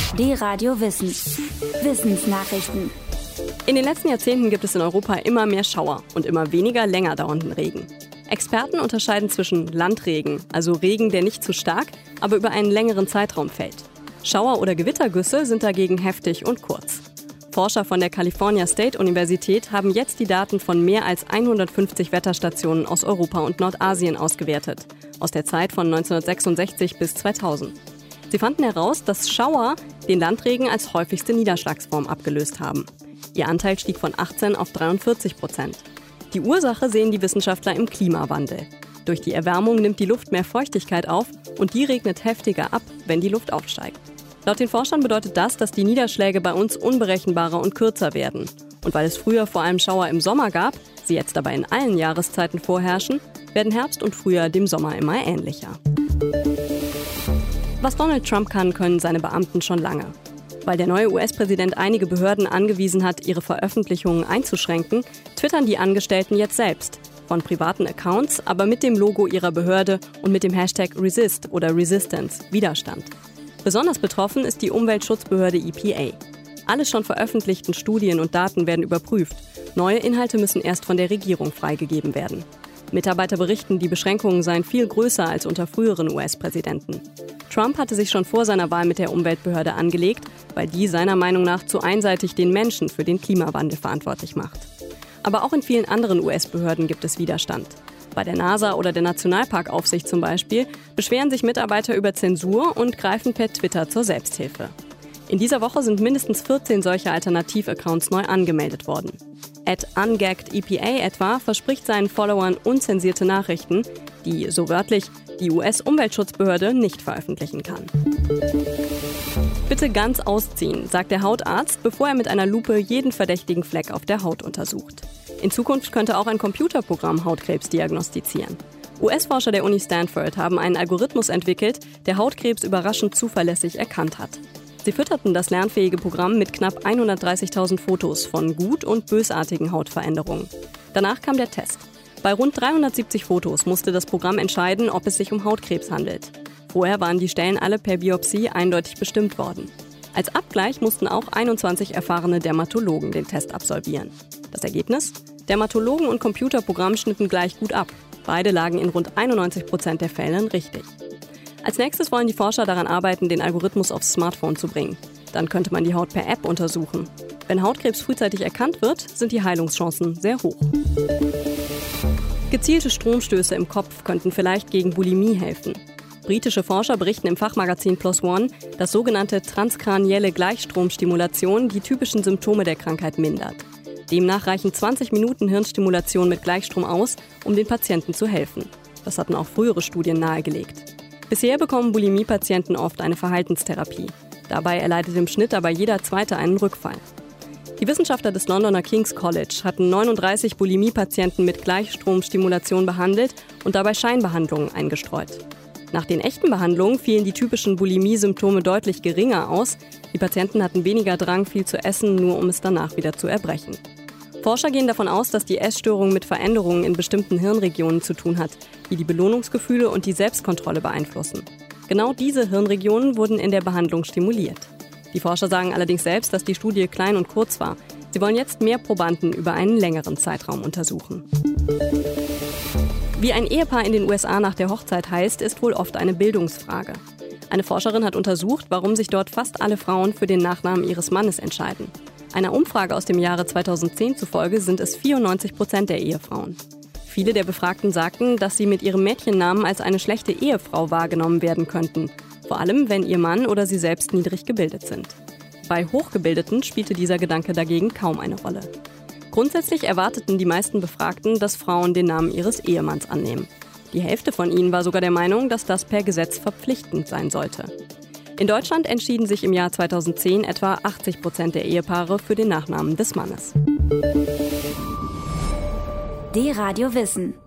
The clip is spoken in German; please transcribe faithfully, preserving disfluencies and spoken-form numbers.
D-Radio Wissen. Wissensnachrichten. In den letzten Jahrzehnten gibt es in Europa immer mehr Schauer und immer weniger länger dauernden Regen. Experten unterscheiden zwischen Landregen, also Regen, der nicht zu stark, aber über einen längeren Zeitraum fällt. Schauer- oder Gewittergüsse sind dagegen heftig und kurz. Forscher von der California State Universität haben jetzt die Daten von mehr als hundertfünfzig Wetterstationen aus Europa und Nordasien ausgewertet, aus der Zeit von neunzehnhundertsechsundsechzig bis zweitausend. Sie fanden heraus, dass Schauer den Landregen als häufigste Niederschlagsform abgelöst haben. Ihr Anteil stieg von achtzehn auf dreiundvierzig Prozent. Die Ursache sehen die Wissenschaftler im Klimawandel. Durch die Erwärmung nimmt die Luft mehr Feuchtigkeit auf und die regnet heftiger ab, wenn die Luft aufsteigt. Laut den Forschern bedeutet das, dass die Niederschläge bei uns unberechenbarer und kürzer werden. Und weil es früher vor allem Schauer im Sommer gab, sie jetzt aber in allen Jahreszeiten vorherrschen, werden Herbst und Frühjahr dem Sommer immer ähnlicher. Was Donald Trump kann, können seine Beamten schon lange. Weil der neue U S-Präsident einige Behörden angewiesen hat, ihre Veröffentlichungen einzuschränken, twittern die Angestellten jetzt selbst. Von privaten Accounts, aber mit dem Logo ihrer Behörde und mit dem Hashtag Resist oder Resistance, Widerstand. Besonders betroffen ist die Umweltschutzbehörde E P A. Alle schon veröffentlichten Studien und Daten werden überprüft. Neue Inhalte müssen erst von der Regierung freigegeben werden. Mitarbeiter berichten, die Beschränkungen seien viel größer als unter früheren U S-Präsidenten. Trump hatte sich schon vor seiner Wahl mit der Umweltbehörde angelegt, weil die seiner Meinung nach zu einseitig den Menschen für den Klimawandel verantwortlich macht. Aber auch in vielen anderen U S-Behörden gibt es Widerstand. Bei der NASA oder der Nationalparkaufsicht zum Beispiel beschweren sich Mitarbeiter über Zensur und greifen per Twitter zur Selbsthilfe. In dieser Woche sind mindestens vierzehn solcher Alternativ-Accounts neu angemeldet worden. At UngaggedEPA etwa verspricht seinen Followern unzensierte Nachrichten, die, so wörtlich, die U S-Umweltschutzbehörde nicht veröffentlichen kann. Bitte ganz ausziehen, sagt der Hautarzt, bevor er mit einer Lupe jeden verdächtigen Fleck auf der Haut untersucht. In Zukunft könnte auch ein Computerprogramm Hautkrebs diagnostizieren. U S-Forscher der Uni Stanford haben einen Algorithmus entwickelt, der Hautkrebs überraschend zuverlässig erkannt hat. Sie fütterten das lernfähige Programm mit knapp hundertdreißigtausend Fotos von gut- und bösartigen Hautveränderungen. Danach kam der Test. Bei rund dreihundertsiebzig Fotos musste das Programm entscheiden, ob es sich um Hautkrebs handelt. Vorher waren die Stellen alle per Biopsie eindeutig bestimmt worden. Als Abgleich mussten auch einundzwanzig erfahrene Dermatologen den Test absolvieren. Das Ergebnis? Dermatologen und Computerprogramm schnitten gleich gut ab. Beide lagen in rund einundneunzig Prozent der Fällen richtig. Als nächstes wollen die Forscher daran arbeiten, den Algorithmus aufs Smartphone zu bringen. Dann könnte man die Haut per App untersuchen. Wenn Hautkrebs frühzeitig erkannt wird, sind die Heilungschancen sehr hoch. Gezielte Stromstöße im Kopf könnten vielleicht gegen Bulimie helfen. Britische Forscher berichten im Fachmagazin Plus One, dass sogenannte transkranielle Gleichstromstimulation die typischen Symptome der Krankheit mindert. Demnach reichen zwanzig Minuten Hirnstimulation mit Gleichstrom aus, um den Patienten zu helfen. Das hatten auch frühere Studien nahegelegt. Bisher bekommen Bulimie-Patienten oft eine Verhaltenstherapie. Dabei erleidet im Schnitt aber jeder Zweite einen Rückfall. Die Wissenschaftler des Londoner King's College hatten neununddreißig Bulimie-Patienten mit Gleichstromstimulation behandelt und dabei Scheinbehandlungen eingestreut. Nach den echten Behandlungen fielen die typischen Bulimie-Symptome deutlich geringer aus. Die Patienten hatten weniger Drang, viel zu essen, nur um es danach wieder zu erbrechen. Forscher gehen davon aus, dass die Essstörung mit Veränderungen in bestimmten Hirnregionen zu tun hat, die die Belohnungsgefühle und die Selbstkontrolle beeinflussen. Genau diese Hirnregionen wurden in der Behandlung stimuliert. Die Forscher sagen allerdings selbst, dass die Studie klein und kurz war. Sie wollen jetzt mehr Probanden über einen längeren Zeitraum untersuchen. Wie ein Ehepaar in den U S A nach der Hochzeit heißt, ist wohl oft eine Bildungsfrage. Eine Forscherin hat untersucht, warum sich dort fast alle Frauen für den Nachnamen ihres Mannes entscheiden. Einer Umfrage aus dem Jahre zweitausendzehn zufolge sind es vierundneunzig Prozent der Ehefrauen. Viele der Befragten sagten, dass sie mit ihrem Mädchennamen als eine schlechte Ehefrau wahrgenommen werden könnten. Vor allem, wenn ihr Mann oder sie selbst niedrig gebildet sind. Bei Hochgebildeten spielte dieser Gedanke dagegen kaum eine Rolle. Grundsätzlich erwarteten die meisten Befragten, dass Frauen den Namen ihres Ehemanns annehmen. Die Hälfte von ihnen war sogar der Meinung, dass das per Gesetz verpflichtend sein sollte. In Deutschland entschieden sich im Jahr zweitausendzehn etwa achtzig Prozent der Ehepaare für den Nachnamen des Mannes. D-Radio Wissen.